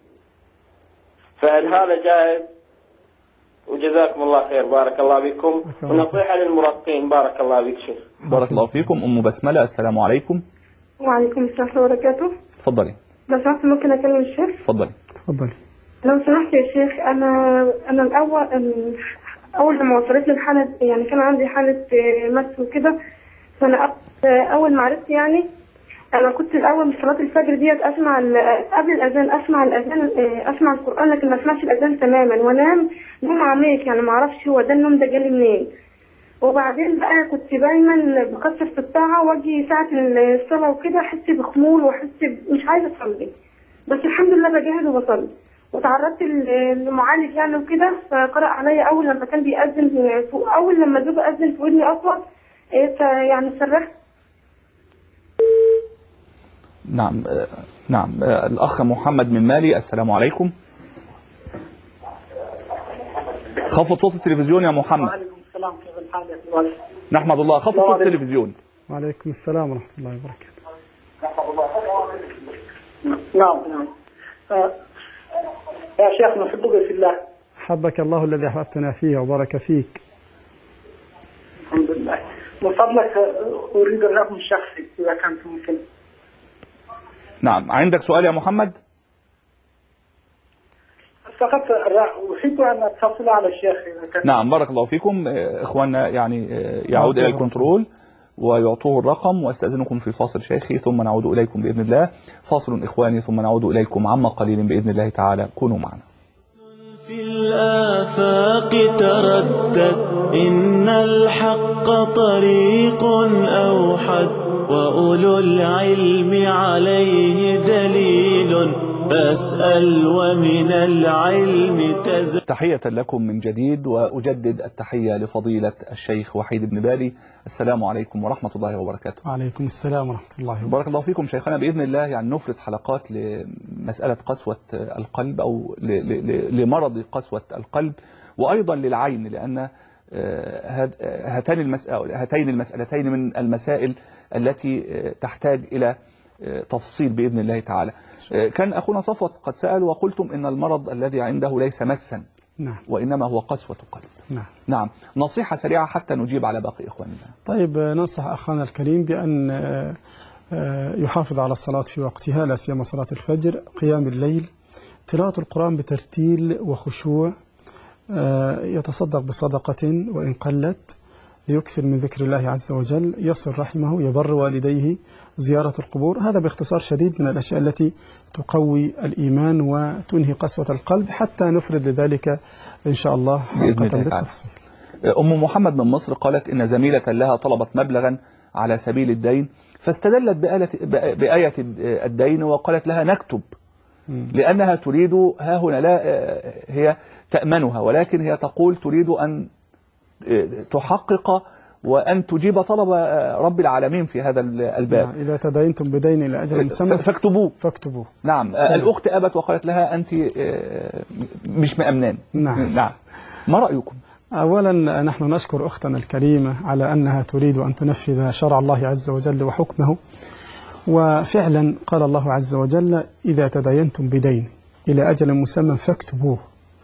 فهل هذا جائز؟ وجزاكم الله خير، بارك الله بكم، ونصيحة للمرقين. بارك الله بك شيخ. بارك الله فيكم. أم بسملة، السلام عليكم. وعليكم السلام ورحمة الله وبركاته. تفضلي. لو سمحت ممكن أكلم الشيخ؟ تفضلي. تفضلي. لو سمحت يا شيخ، أنا أول لما وصلت لي الحالة، كان عندي حالة مس وكده، فأنا أول ما عرفت أنا كنت الأول من صلاة الفجر ديت أسمع قبل الأذان، أسمع القرآن، لكن ما أسمعش الأذان تماما، وأنام نوم عميق، ما أعرفش هو ده النوم ده جالي منين. وبعدين بقى كنت دايما بكسر في الطاعة، واجي ساعة الصلاة وكده أحس بخمول وأحس مش عايزة أصلي، بس الحمد لله بجاهد وبصلي. وتعرضت لمعالج وكده، فقرأ عليا أول لما كان بيأذن، أول لما زوجي أذن في ودني أصلا، صرخت. نعم. نعم. الأخ محمد من مالي، السلام عليكم. خفض صوت التلفزيون يا محمد. وعليكم السلام، كيف الحال يا فندم؟ نحمد الله. خفض صوت التلفزيون. وعليكم السلام ورحمة الله وبركاته. نعم. يا شيخ نحبك في الله. حبك الله الذي أحببتنا فيه وبارك فيك. الحمد لله. من فضلك أريد الرقم الشخصي إذا كان ممكن. نعم. عندك سؤال يا محمد؟ فقط أحب أن أتصل على الشيخ إذا كان. نعم، بارك الله فيكم. إخواننا يعني يعود إلى الكنترول ويعطوه الرقم، واستأذنكم في فاصل شيخي ثم نعود إليكم بإذن الله. فاصل إخواني ثم نعود إليكم عما قليل بإذن الله تعالى. كونوا معنا. في الآفاق تردد إن الحق طريق أوحد وأولو العلم عليه دليل فاسأل ومن العلم تزد. تحية لكم من جديد، وأجدد التحية لفضيلة الشيخ وحيد بن بالي. السلام عليكم ورحمة الله وبركاته. وعليكم السلام ورحمة الله وبركاته. بارك الله فيكم شيخنا. بإذن الله يعني نفرد حلقات لمسألة قسوة القلب أو لمرض قسوة القلب، وأيضا للعين، لأن هاتين المسألتين من المسائل التي تحتاج إلى تفصيل بإذن الله تعالى. كان أخونا صفوت قد سأل وقلتم إن المرض الذي عنده ليس مسا، نعم، وإنما هو قسوة قلب. نعم. نعم. نصيحة سريعة حتى نجيب على باقي إخواننا. طيب، ننصح أخانا الكريم بأن يحافظ على الصلاة في وقتها، لا سيما صلاة الفجر، قيام الليل، تلاوة القرآن بترتيل وخشوع، يتصدق بصدقة وإن قلت، يكثر من ذكر الله عز وجل، يصل رحمه، يبر والديه، زيارة القبور. هذا باختصار شديد من الأشياء التي تقوي الإيمان وتنهي قسوة القلب، حتى نفرد لذلك إن شاء الله حلقة بالتفصيل. أم محمد من مصر قالت إن زميلة لها طلبت مبلغا على سبيل الدين، فاستدلت بآية الدين وقالت لها نكتب، لأنها تريد، ها هنا لا هي تأمنها، ولكن هي تقول تريد أن تحقق وأن تجيب طلب رب العالمين في هذا الباب. إذا تدينتم بدين إلى أجل مسمى فاكتبوه. نعم. الأخت أبت وقالت لها أنت مش مأمنان. نعم. ما رأيكم؟ أولا نحن نشكر أختنا الكريمة على أنها تريد أن تنفذ شرع الله عز وجل وحكمه، وفعلا قال الله عز وجل إذا تدينتم بدين إلى أجل مسمى فاكتبوه.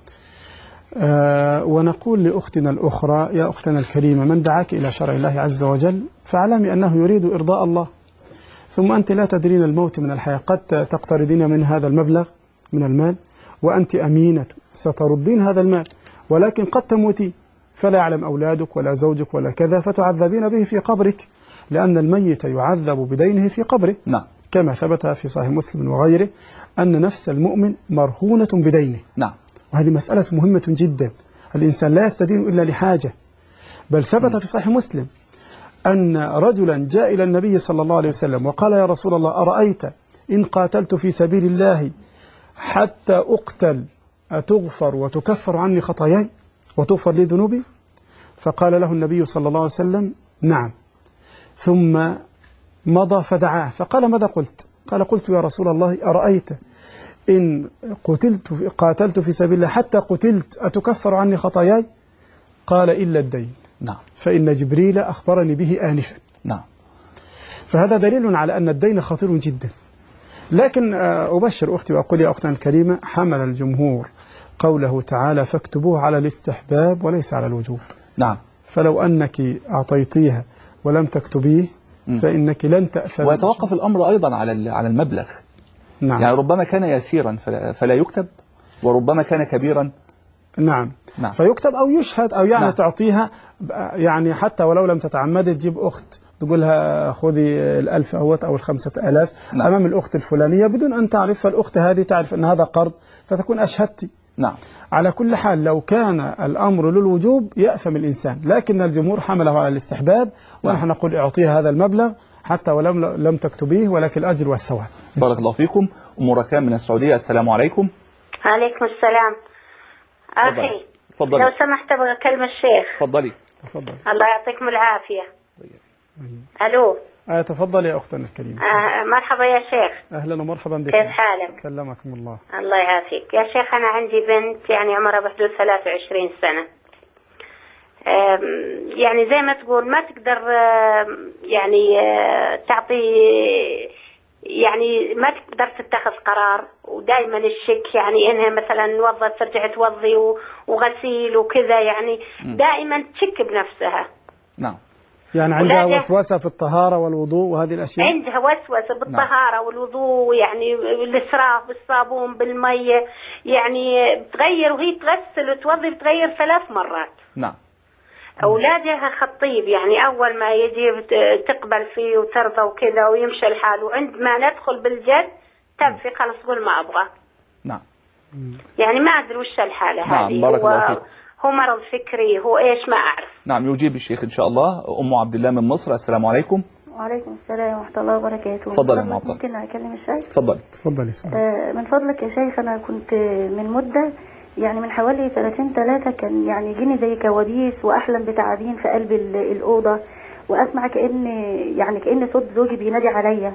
ونقول لأختنا الأخرى يا أختنا الكريمة، من دعاك إلى شرع الله عز وجل فاعلمي أنه يريد إرضاء الله، ثم أنت لا تدرين الموت من الحياة، قد تقترضين من هذا المبلغ من المال وأنت أمينة ستردين هذا المال، ولكن قد تموتي فلا يعلم أولادك ولا زوجك ولا كذا، فتعذبين به في قبرك، لأن الميت يعذب بدينه في قبره. نعم. كما ثبت في صحيح مسلم وغيره أن نفس المؤمن مرهونة بدينه. نعم. وهذه مسألة مهمة جدا، الإنسان لا يستدين إلا لحاجة، بل ثبت في صحيح مسلم أن رجلا جاء إلى النبي صلى الله عليه وسلم وقال يا رسول الله أرأيت إن قاتلت في سبيل الله حتى أقتل أتغفر وتكفر عني خطاياي وتغفر لي ذنوبي؟ فقال له النبي صلى الله عليه وسلم نعم، ثم مضى فدعاه فقال ماذا قلت؟ قال قلت يا رسول الله أرأيت إن قاتلت في سبيل الله حتى قتلت أتكفر عني خطاياي؟ قال إلا الدين. نعم. فإن جبريل أخبرني به آنفا. نعم. فهذا دليل على أن الدين خطير جدا. لكن أبشر أختي وأقول يا أختنا الكريمة، حمل الجمهور قوله تعالى فاكتبوه على الاستحباب وليس على الوجوب. نعم. فلو أنك أعطيتيه ولم تكتبيه فإنك لن تأثم. ويتوقف الأمر أيضا على المبلغ. نعم. يعني ربما كان يسيرا فلا يكتب، وربما كان كبيرا. نعم. نعم. فيكتب أو يشهد أو يعني نعم. تعطيها، يعني حتى ولو لم تتعمد تجيب أخت تقولها خذي 1000 أهوت أو 5000 نعم. أمام الأخت الفلانية بدون أن تعرف، فالأخت هذه تعرف أن هذا قرض فتكون أشهدتي. نعم. على كل حال لو كان الأمر للوجوب يأثم الإنسان، لكن الجمهور حمله على الاستحباب، ونحن نقول اعطيها هذا المبلغ حتى ولو لم تكتبيه، ولكن الأجر والثواب. بارك الله فيكم. أم ركان من السعودية، السلام عليكم. عليكم السلام. أخي تفضلي. لو سمحت أبغى أكلم الشيخ. تفضلي. تفضل. الله يعطيكم العافية. ألو. تفضل يا أختنا الكريمة. مرحبا يا شيخ. أهلا ومرحبا بك. كيف حالك؟ سلمكم الله. الله يعافيك يا شيخ. أنا عندي بنت يعني عمرها بحدود 23 سنة. يعني زي ما تقول ما تقدر يعني تعطي، يعني ما تقدر تتخذ قرار، ودائما الشك يعني انها مثلا وظفت ترجع توضي وغسيل وكذا، يعني دائما تشك بنفسها. نعم. يعني عندها وسوسة في الطهارة والوضوء وهذه الأشياء؟ عندها وسوسة بالطهارة والوضوء، يعني الإسراف بالصابون بالمية، يعني بتغير وهي تغسل وتوضي بتغير 3 مرات. نعم. أولادها خطيب، يعني أول ما يجي تقبل فيه وترضى وكذا ويمشي الحال، وعندما ندخل بالجد تنفي خلاص تقول ما أبغى. نعم. يعني ما أدري وش الحالة هذه. نعم بارك الله فيك. هو مرض فكري، هو إيش ما أعرف. نعم يجيب الشيخ إن شاء الله. أم عبد الله من مصر، السلام عليكم. وعليكم السلام ورحمة الله وبركاته. تفضل يا أم عبد الله. ممكن أكلم الشيخ؟ تفضل. تفضل. من فضلك يا شيخ، أنا كنت من مدة يعني من حوالي 2-3 كان يعني يجيني زي كوابيس وأحلم بتعابين في قلب الأوضة، وأسمع كأن صوت زوجي بينادي عليا،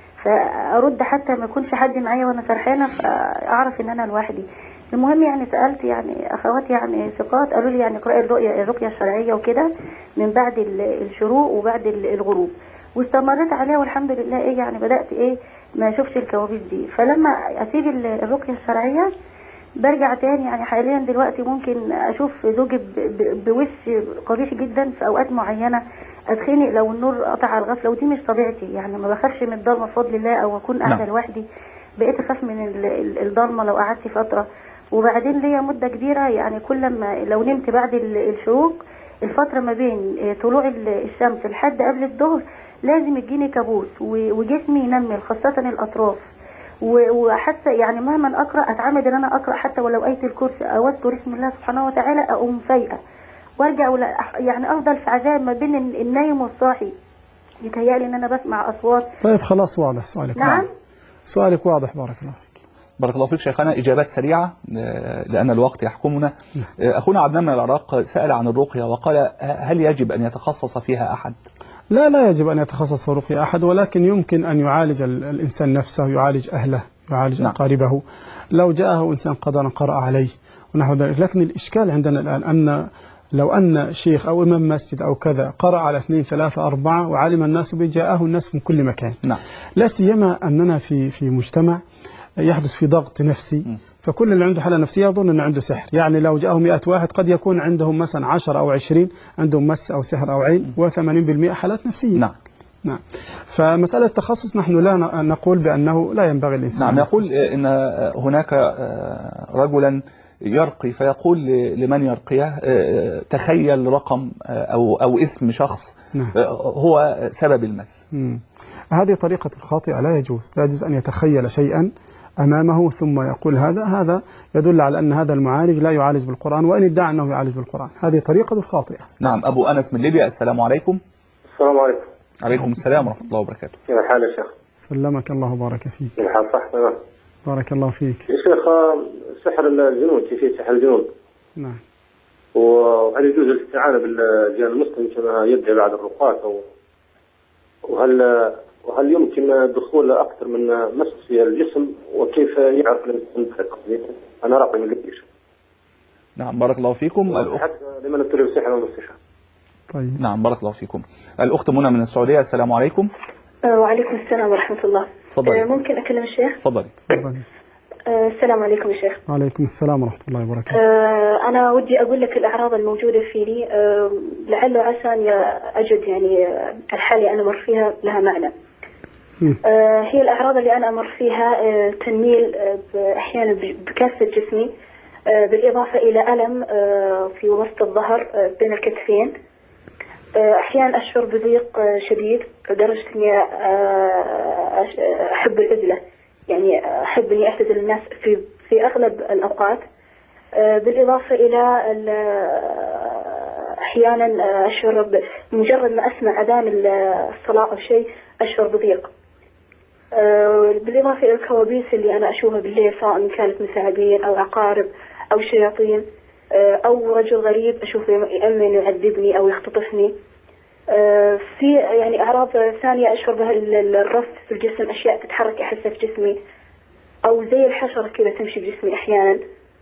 فأرد حتى ما يكونش حد معايا وأنا سرحانة، فأعرف إن أنا لوحدي. المهم يعني سألت يعني أخواتي يعني ثقات، قالوا لي يعني اقرأي الرقية الشرعية وكده من بعد الشروق وبعد الغروب، واستمريت عليها والحمد لله يعني بدأت ما أشوفش الكوابيس دي. فلما أسيب الرقية الشرعية برجع تاني، يعني حاليا دلوقتي ممكن اشوف زوجي بوش قبيح جدا في اوقات معينه، اتخنق لو النور قطع على الغفله، ودي مش طبيعتي. يعني ما بخافش من الضلمه بفضل الله، او اكون قاعده لوحدي بقيت اخاف من الضلمه لو قعدت فتره. وبعدين ليا مده كبيره يعني كل ما لو نمت بعد الشروق، الفتره ما بين طلوع الشمس لحد قبل الظهر لازم يجيني كابوس وجسمي ينمل، خاصه الاطراف. وحتى يعني مهما اقرا اتعمد ان انا اقرا حتى ولو ايه الكرسي او اذكر اسم الله سبحانه وتعالى، اقوم فايقه وارجع يعني افضل في عذاب ما بين النايم والصاحي. يتهيألي ان انا بسمع اصوات. طيب خلاص واضح سؤالك. نعم سؤالك واضح. بارك الله فيك. بارك الله فيك شيخنا. إجابات سريعة لأن الوقت يحكمنا. أخونا عدنان من العراق سأل عن الرقية وقال هل يجب أن يتخصص فيها أحد؟ لا يجب أن يتخصص في الرقية أحد، ولكن يمكن أن يعالج الإنسان نفسه، يعالج أهله، يعالج أقاربه. لو جاءه إنسان قدرا قرأ عليه ونحو ذلك. لكن الإشكال عندنا الآن أن لو أن شيخ أو إمام مسجد أو كذا قرأ على 2 3 4 وعلم الناس به، جاءه الناس من كل مكان. نعم. لا سيما أننا في مجتمع يحدث في ضغط نفسي، فكل اللي عنده حالة نفسية يظن أنه عنده سحر. يعني لو جاءهم 100 واحد قد يكون عندهم مثلا 10 أو 20 عندهم مس أو سحر أو عين، و80% حالات نفسية. نعم. فمسألة التخصص نحن لا نقول بأنه لا ينبغي الإنسان. نعم. يقول إن هناك رجلا يرقي فيقول لمن يرقيه تخيل رقم أو اسم شخص هو سبب المس. هذه طريقة خاطئة، لا يجوز أن يتخيل شيئا أمامه ثم يقول هذا يدل على أن هذا المعالج لا يعالج بالقرآن، وإن ادعى أنه يعالج بالقرآن. هذه طريقة خاطئة. نعم. أبو أنس من ليبيا، السلام عليكم. السلام عليكم. عليكم السلام ورحمة الله وبركاته. كيف الحال يا شيخ؟ سلمك الله وبارك فيك. كيف الحال؟ صح تمام. بارك الله فيك. يا شيخ سحر الجنود، كيفية سحر الجنود. نعم. وهل يجوز الاستعانة بالجان المسلم كما يدعي بعض الرقاة، وهل يمكن دخول أكثر من مس في الجسم، وكيف يعرف الإنسان؟ أنا راقي من ليبيا. نعم بارك الله فيكم. لمن ابتلي بالسحر والمستشفى. طيب. نعم بارك الله فيكم. الأخت منى من السعودية، السلام عليكم. وعليكم السلام ورحمة الله. تفضلي. ممكن أكلم الشيخ؟ تفضلي. السلام عليكم يا شيخ. وعليكم السلام ورحمة الله وبركاته. أنا ودي أقول لك الأعراض الموجودة فيني، لعل وعسى أن أجد يعني الحالة أنا أمر فيها لها معنى. هي الأعراض اللي أنا أمر فيها تنميل أحيانا بكافة جسمي، بالإضافة إلى ألم في وسط الظهر بين الكتفين. أحيانا أشعر بضيق شديد لدرجة إني أحب العزلة، يعني أحب إني أعتزل الناس في أغلب الأوقات. بالإضافة إلى أحيانا أشعر بمجرد ما أسمع أذان الصلاة أو شيء أشعر بضيق. بالإضافة إلى الكوابيس اللي أنا أشوفها بالليل، سواء كانت من ثعابين أو عقارب أو شياطين أو رجل غريب أشوفه إما إنه يعذبني أو يختطفني. في في يعني أعراض ثانية أشعر بها الرف في الجسم، أشياء تتحرك أحسها في جسمي، أو زي الحشرة كذا تمشي بجسمي أحيانا.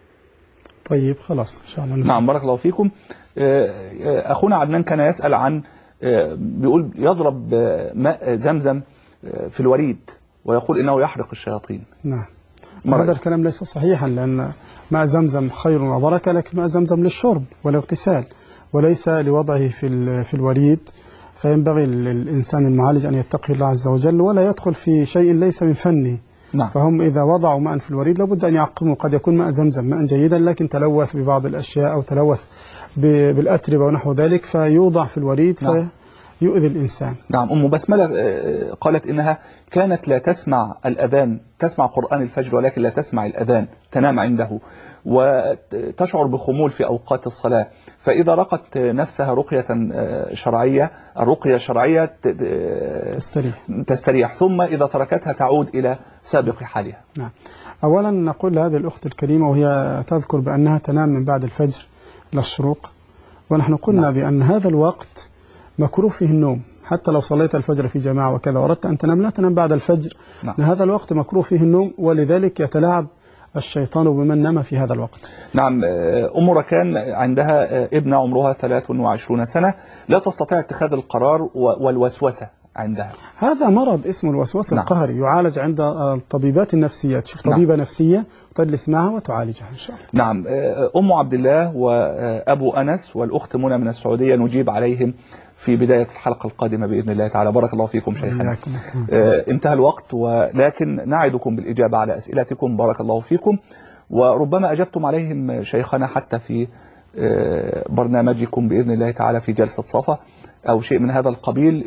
طيب خلاص إن شاء الله. نعم بارك الله فيكم. أخونا عدنان كان يسأل عن بيقول يضرب ماء زمزم في الوريد ويقول إنه يحرق الشياطين. نعم هذا الكلام ليس صحيحا، لأن ماء زمزم خير وبركة، لكن ماء زمزم للشرب والاغتسال وليس لوضعه في الوريد. فينبغي للإنسان المعالج أن يتقي الله عز وجل ولا يدخل في شيء ليس من فنه. نعم. فهم إذا وضعوا ماء في الوريد لابد أن يعقموا. قد يكون ماء زمزم ماء جيدا لكن تلوث ببعض الأشياء أو تلوث بالأتربة ونحو ذلك فيوضع في الوريد. نعم. فيؤذي الإنسان. نعم. أم بسملة قالت إنها كانت لا تسمع الأذان، تسمع قرآن الفجر ولكن لا تسمع الأذان، تنام عنده وتشعر بخمول في أوقات الصلاة، فإذا رقت نفسها رقية شرعية، الرقية الشرعية تستريح، ثم إذا تركتها تعود إلى سابق حالها. نعم. أولا نقول لهذه الأخت الكريمة وهي تذكر بأنها تنام من بعد الفجر إلى الشروق، ونحن قلنا نعم. بأن هذا الوقت مكروه فيه النوم، حتى لو صليت الفجر في جماعة وكذا وأردت أن تنام لا تنام بعد الفجر. نعم. هذا الوقت مكروه فيه النوم، ولذلك يتلاعب الشيطان بمن نام في هذا الوقت. نعم. أم ركان عندها ابنة عمرها 23 سنة لا تستطيع اتخاذ القرار والوسوسة عندها. هذا مرض اسمه الوسواس نعم. القهري، يعالج عند الطبيبات النفسية. تشوف طبيبة نعم. نفسية وتجلس معها وتعالجها إن شاء الله. نعم. أم عبد الله وأبو أنس والأخت منى من السعودية نجيب عليهم في بداية الحلقة القادمة بإذن الله تعالى. بارك الله فيكم شيخنا. انتهى الوقت، ولكن نعدكم بالإجابة على أسئلتكم. بارك الله فيكم، وربما أجبتم عليهم شيخنا حتى في برنامجكم بإذن الله تعالى في جلسة صفا أو شيء من هذا القبيل،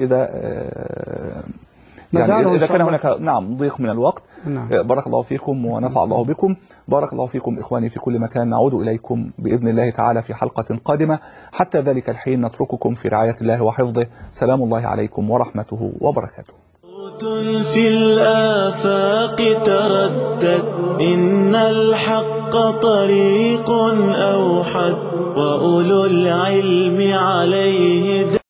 إذا كان هناك نعم ضيق من الوقت. نعم. بارك الله فيكم ونفع الله بكم. بارك الله فيكم إخواني في كل مكان. نعود إليكم بإذن الله تعالى في حلقة قادمة. حتى ذلك الحين نترككم في رعاية الله وحفظه. سلام الله عليكم ورحمته وبركاته. في الآفاق تردد إن الحق طريق أوحد وأولو العلم عليه